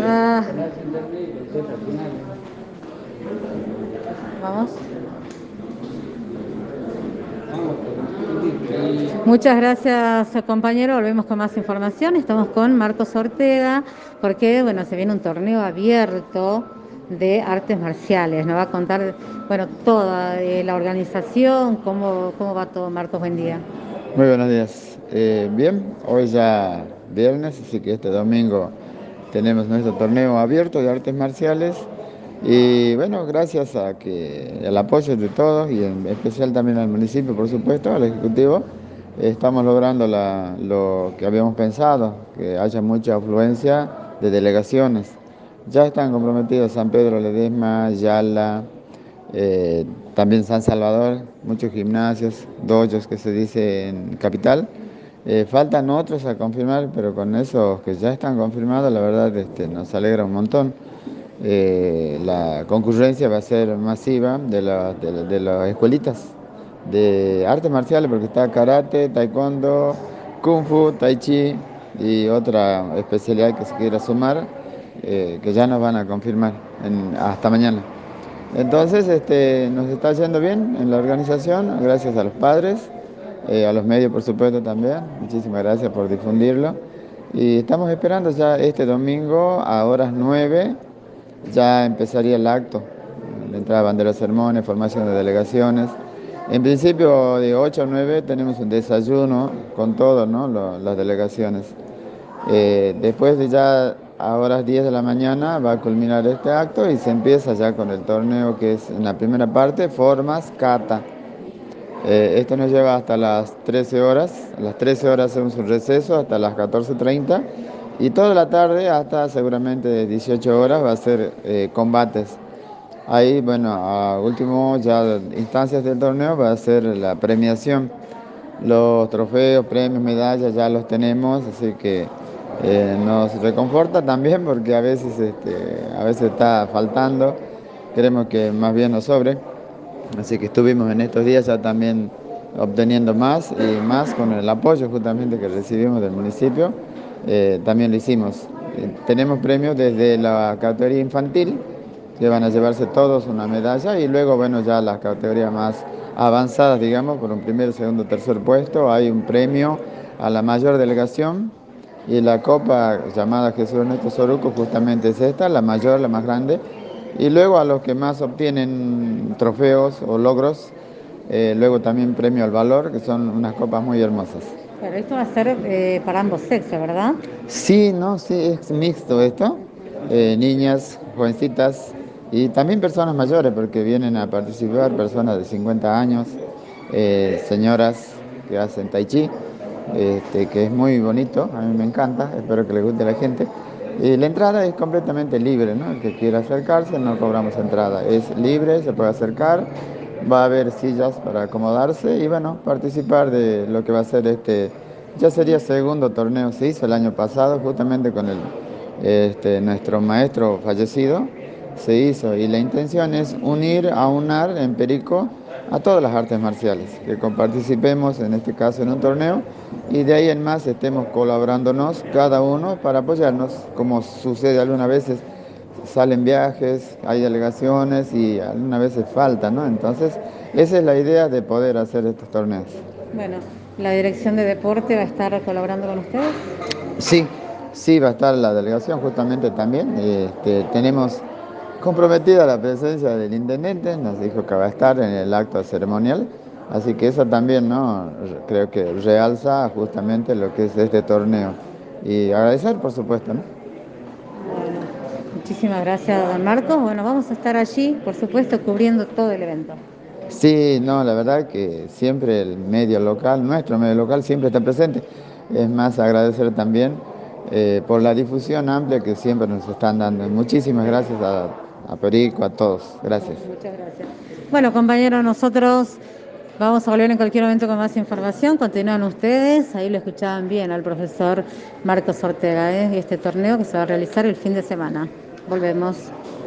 Ah, vamos. Muchas gracias, compañero. Volvemos con más información. Estamos con Marcos Ortega, porque, bueno, se viene un torneo abierto de artes marciales. Nos va a contar, bueno, toda la organización, cómo va todo. Marcos, buen día. Muy buenos días. Bien, hoy ya viernes, así que este domingo tenemos nuestro torneo abierto de artes marciales y bueno, gracias a que el apoyo de todos y en especial también al municipio, por supuesto, al ejecutivo, estamos logrando lo que habíamos pensado, que haya mucha afluencia de delegaciones. Ya están comprometidos San Pedro Ledesma, Yala. Eh, También San Salvador, muchos gimnasios, dojos que se dice en Capital. Faltan otros a confirmar, pero con esos que ya están confirmados, la verdad nos alegra un montón. La concurrencia va a ser masiva de las escuelitas de artes marciales, porque está karate, taekwondo, kung fu, tai chi y otra especialidad que se quiera sumar, que ya nos van a confirmar hasta mañana. Entonces, nos está yendo bien en la organización, gracias a los padres, a los medios, por supuesto, también. Muchísimas gracias por difundirlo. Y estamos esperando ya este domingo a horas 9, ya empezaría el acto, la entrada de banderas, sermones, formación de delegaciones. En principio, de 8 a 9 tenemos un desayuno con todas, ¿no? Las delegaciones. Después de ya a horas 10 de la mañana va a culminar este acto y se empieza ya con el torneo que es en la primera parte, formas, kata. Esto nos lleva hasta las 13 horas. A las 13 horas hacemos un receso hasta las 14:30 y toda la tarde hasta seguramente 18 horas va a ser combates. Ahí, bueno, a último ya instancias del torneo va a ser la premiación. Los trofeos, premios, medallas ya los tenemos, así que nos reconforta también porque a veces está faltando. Queremos que más bien nos sobre. Así que estuvimos en estos días ya también obteniendo más y más con el apoyo justamente que recibimos del municipio. También lo hicimos. Tenemos premios desde la categoría infantil, que van a llevarse todos una medalla, y luego, bueno, ya las categorías más avanzadas, digamos, por un primer, segundo, tercer puesto, hay un premio a la mayor delegación. Y la copa llamada Jesús Ernesto Soruco justamente es esta, la mayor, la más grande. Y luego a los que más obtienen trofeos o logros, luego también premio al valor, que son unas copas muy hermosas. Pero esto va a ser para ambos sexos, ¿verdad? Sí, no, sí, es mixto esto. Niñas, jovencitas y también personas mayores, porque vienen a participar personas de 50 años, señoras que hacen tai chi, que es muy bonito, a mí me encanta, espero que le guste a la gente. Y la entrada es completamente libre, ¿no? El que quiera acercarse, no cobramos entrada, es libre, se puede acercar, va a haber sillas para acomodarse y bueno, participar de lo que va a ser ya sería segundo torneo. Se hizo el año pasado justamente con nuestro maestro fallecido, se hizo, y la intención es aunar en Perico a todas las artes marciales, que participemos en este caso en un torneo y de ahí en más estemos colaborándonos cada uno para apoyarnos, como sucede algunas veces. Salen viajes, hay delegaciones y algunas veces falta, ¿no? Entonces, esa es la idea de poder hacer estos torneos. Bueno, la Dirección de Deporte va a estar colaborando con ustedes. Sí, sí, va a estar la delegación justamente también. Tenemos comprometida la presencia del intendente, nos dijo que va a estar en el acto ceremonial, así que eso también, ¿no? Creo que realza justamente lo que es este torneo. Y agradecer, por supuesto, ¿no? Bueno, muchísimas gracias, don Marcos. Bueno, vamos a estar allí, por supuesto, cubriendo todo el evento. Sí, no, la verdad que siempre el medio local, nuestro medio local, siempre está presente. Es más, agradecer también por la difusión amplia que siempre nos están dando. Muchísimas gracias a Perico, a todos. Gracias. Muchas gracias. Bueno, compañeros, nosotros vamos a volver en cualquier momento con más información. Continúan ustedes. Ahí lo escuchaban bien al profesor Marcos Ortega, ¿eh? Y este torneo que se va a realizar el fin de semana. Volvemos.